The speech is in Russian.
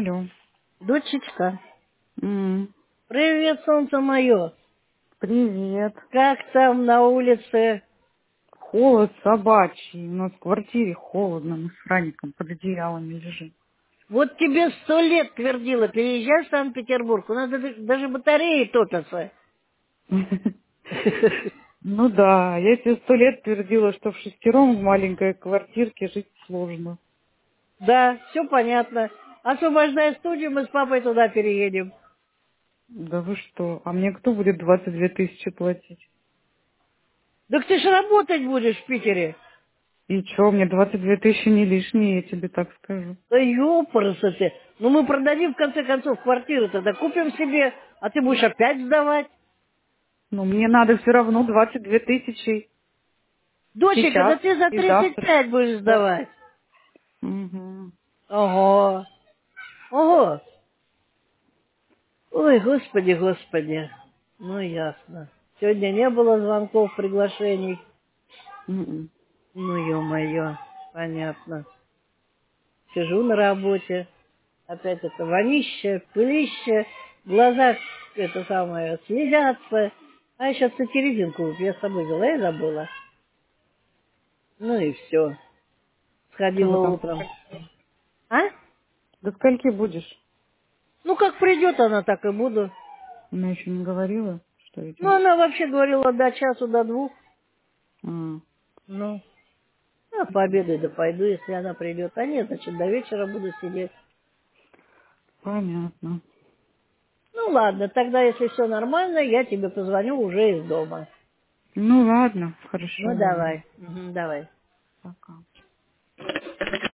Алло. Дочечка, М, привет, солнце мое. Привет. Как там на улице? Холод собачий. У нас в квартире холодно. Мы с Фраником под одеялами лежим. Вот тебе 100 лет твердила, переезжай в Санкт-Петербург. У нас даже батареи топятся. Ну да, я тебе 100 лет твердила, что в шестером в маленькой квартирке жить сложно. Да, все понятно. Освобождай студию, мы с папой туда переедем. Да вы что? А мне кто будет 22 тысячи платить? Так ты же работать будешь в Питере. И чё, мне 22 тысячи не лишние, я тебе так скажу. Да ёпарасы ты. Ну мы продадим в конце концов квартиру, тогда купим себе, а ты будешь опять сдавать. Но мне надо все равно 22 тысячи Доченька, да сейчас ты за и завтра. 35 будешь Да. сдавать. Угу. Ого. Ого. Ой, господи, господи. Ну, ясно. Сегодня не было звонков, приглашений. М-м. Ну, ё-моё, понятно. Сижу на работе. Опять это вонище, пылище. Глаза, это самое, слезятся. А я сейчас сатиризинку я с собой взяла и забыла. Ну и все. Что вы Сходила там? утром. А? До скольки будешь? Ну, как придет она, так и буду. Она еще не говорила, что Ну, идет. она вообще говорила до часу, до двух. А, Ну. А пообедаю, да пойду, если она придет. А нет, значит, до вечера буду сидеть. понятно. Ну ладно, тогда, если все нормально, я тебе позвоню уже из дома. Ну ладно, хорошо, Ну ладно. давай. Давай. Пока.